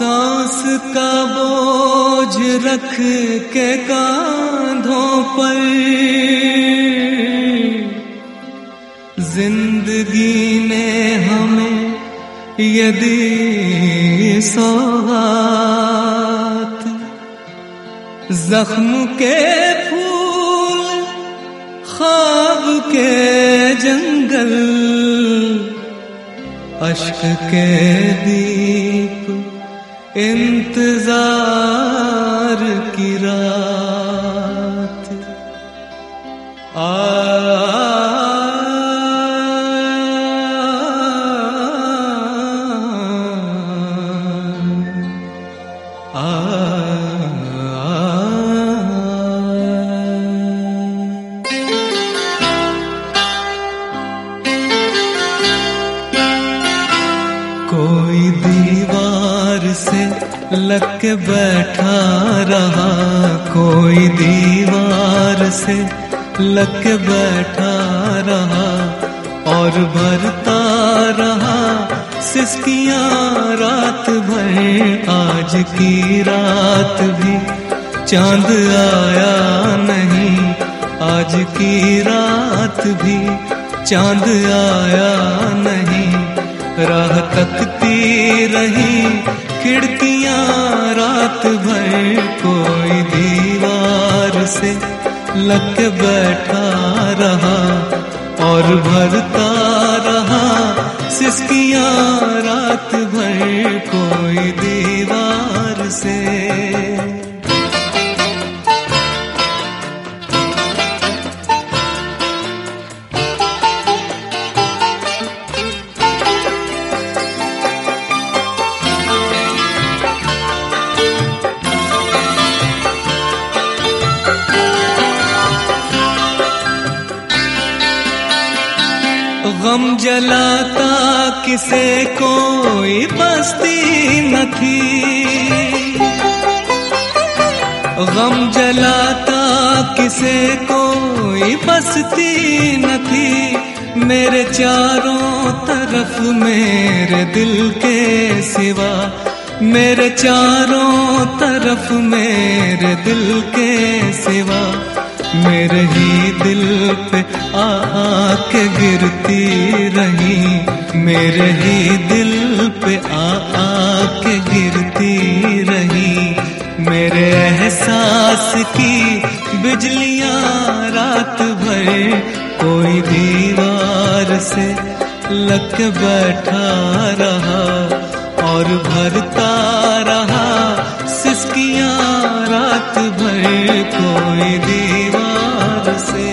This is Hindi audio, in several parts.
सांस का बोझ रख के कांधों पर जिंदगी ने हमें यदि सौगात, जख्म के फूल ख्वाब के जंगल, अश्क के दीप इंतजार की रात। कोई दीवार से लग के बैठा रहा, कोई दीवार से लग के बैठा रहा और भरता रहा सिसकियां रात भर। आज की रात भी चांद आया नहीं, आज की रात भी चांद आया नहीं। राह तकती रही खिड़कियां रात भर, कोई दीवार से लग के बैठा रहा और भरता रहा सिसकियां रात भर, कोई दीवार से। गम जलाता किसे कोई बस्ती न थी, गम जलाता किसे कोई बस्ती न थी। मेरे चारों तरफ मेरे दिल के सिवा, मेरे चारों तरफ मेरे दिल के सिवा। मेरे ही दिल पे आके गिरती रही, मेरे ही दिल पे आके गिरती रही। मेरे एहसास की बिजलियां रात भर, कोई दीवार से लग के बैठा रहा और भरता रहा सिसकियां रात भर, कोई दीवार से।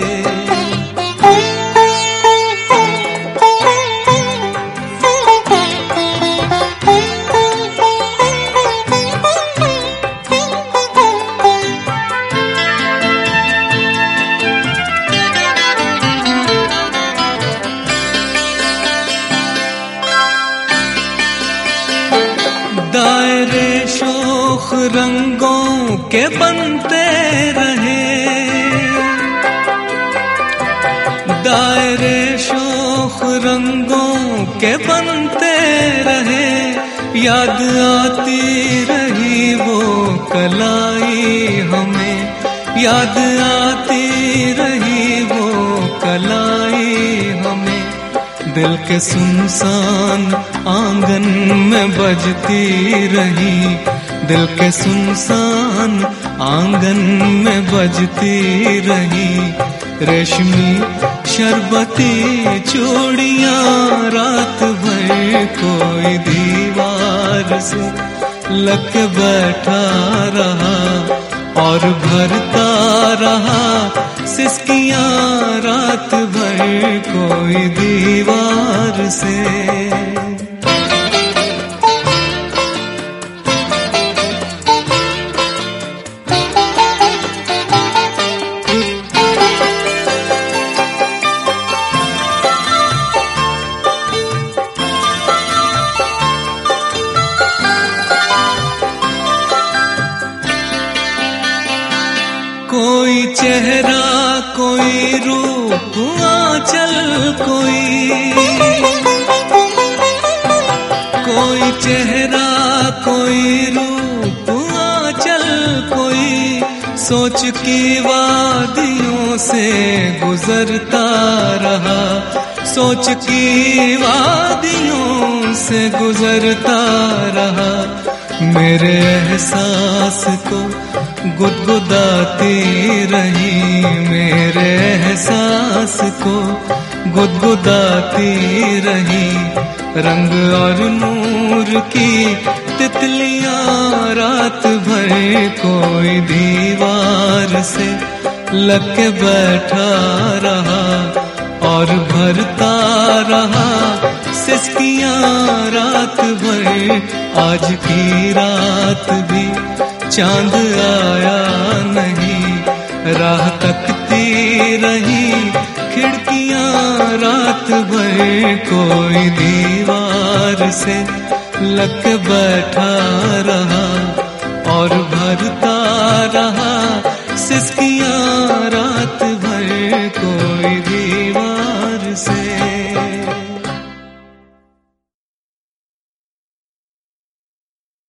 दायरे शोख रंगों के बनते रहे, दायरे शोख रंगों के बनते रहे। याद आती रही वो कलाई हमें, याद आती रही वो कलाई हमें। दिल के सुनसान आंगन में बजती रही, दिल के सुनसान आंगन में बजती रही। रेशमी शरबती चूड़ियां रात भर, कोई दीवार से लग के बैठा रहा और भरता रहा सिसकियां रात भर, कोई दीवार से। कोई चेहरा कोई रूप आंचल, कोई चेहरा कोई सोच की वादियों से गुजरता रहा, सोच की वादियों से गुजरता रहा। मेरे एहसास को गुदगुदाती रही, मेरे एहसास को गुदगुदाती रही। रंग और नूर की तितलियां रात भर कोई दीवार से लग के बैठा रहा और भरता रहा सिसकियां रात भर। आज की रात भी चांद आया नहीं, राह तकती रही खिड़कियां रात भर। कोई दीवार से लग के बैठा रहा और भरता रहा सिसकियां रात